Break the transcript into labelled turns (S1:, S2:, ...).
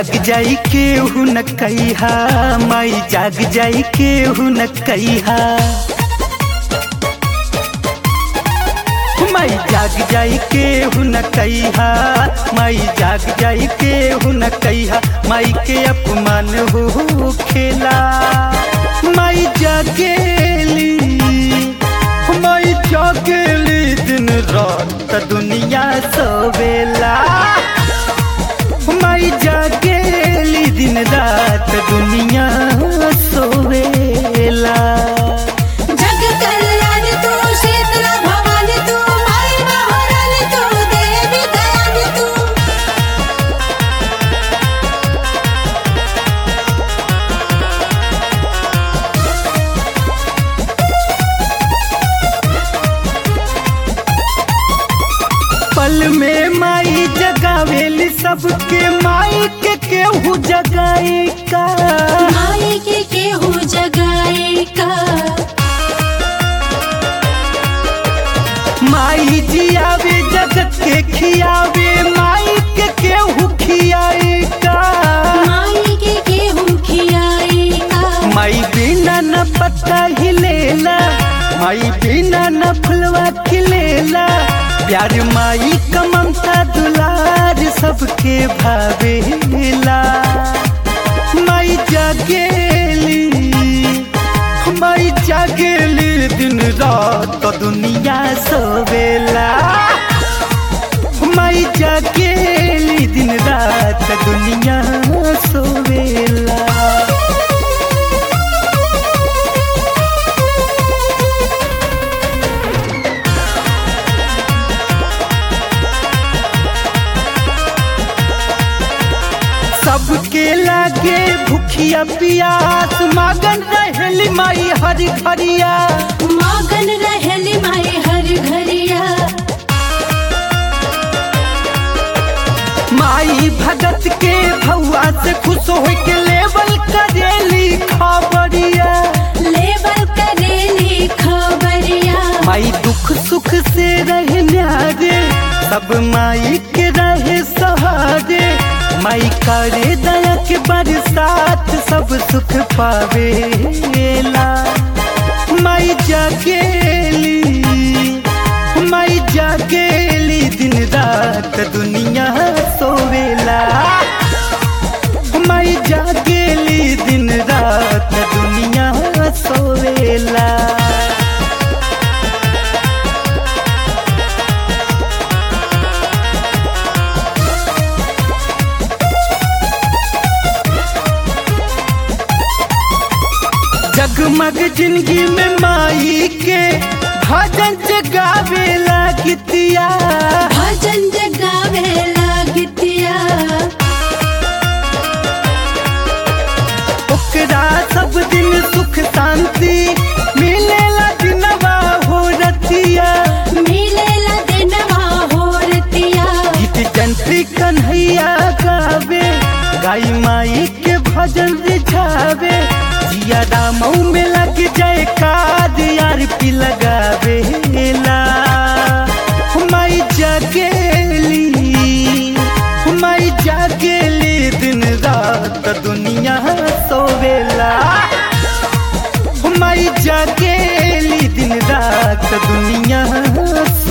S1: जाग जाई केहू न कहिहा, माई जाग जाई केहू न कहिहा, माई जाग जाई केहू न कहिहा, माई जाग जाई केहू न कहिहा, माई के अपमान हो खेला। माई जागेली, माई जागेली दिन रात दुनिया सोवेला, माई जागेली दिन रात दुनिया सोवेला।
S2: जग कल्याण तू शीतला भवानी तू, माई महारानी तू, देवी दयानी तू।
S1: पल में माई जगावेली सबके, माई के केहू जगाई का,
S2: माई के केहू जगाई का।
S1: माई जियावे जगत के खियावे, माई के केहू खियाई का,
S2: माई के केहू खियाई का।
S1: माई बिना न पत्ता हिलेला, माई बिना न फुलवा खिलेला, प्यार माई का ममता दुलार सबके भावेला। माई जागेली, माई जागेली दिन रात दुनिया सोवेला, माई जागेली दिन रात दुनिया सोवेला। सबके लागे भूखिया पियास, मगन रहेली माई हर घरिया,
S2: मगन रहेली माई हर घरिया।
S1: माई भगत के भौआ से खुश हो के लेवल करेली खबरिया,
S2: लेवल करेली खबरिया।
S1: माई दुख सुख से रहे न्यारे, सब माई के रहे सहारे, माई करे दया के बरसात सब सुख पावेला। माई जागेली, माई जागेली दिन रात दुनिया सोवेला, माई जागेली दिन रात दुनिया सोवेला। जगमग जिंदगी में माई के भजन जगावेला गीतिया,
S2: भजन जगावेला गीतिया।
S1: ओकरा सब दिन सुख शांति मिलेला दिनवा हो रतिया,
S2: मिलेला दिनवा हो रतिया।
S1: गीत जंत्री कन्हैया गावे, गाई माई के भजन रिझावे, जिया रामऊ में लग जाए काद यार पी लगावेला। माई जागेली, माई जागेली दिन रात दुनिया सोवेला, माई जागेली दिन रात दुनिया